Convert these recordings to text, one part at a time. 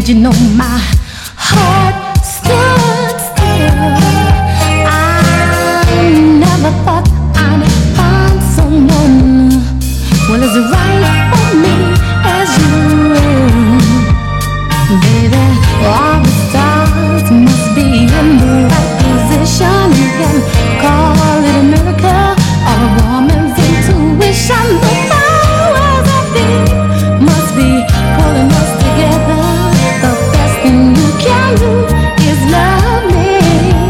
you know my heart stood still. I never thought I'd find someone well as right for me as you, baby. All the stars must be in the right position. You can call it a miracle or a woman's intuition. The powers of thee must be pulling us together. The best thing you can do is love me.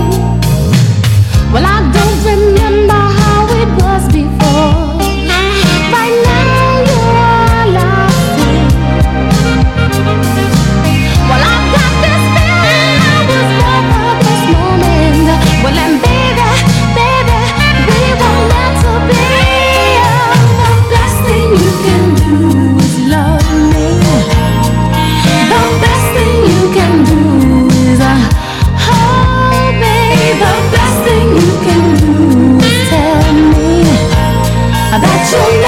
Well, I don't remember how it was before. Right now you're all I see. Well, I've got this feeling I was born for this moment. Well, and baby, baby, we were meant to be. The best thing you can do is love me. The best thing you can do is oh, babe. The best thing you can do is tell me that you'll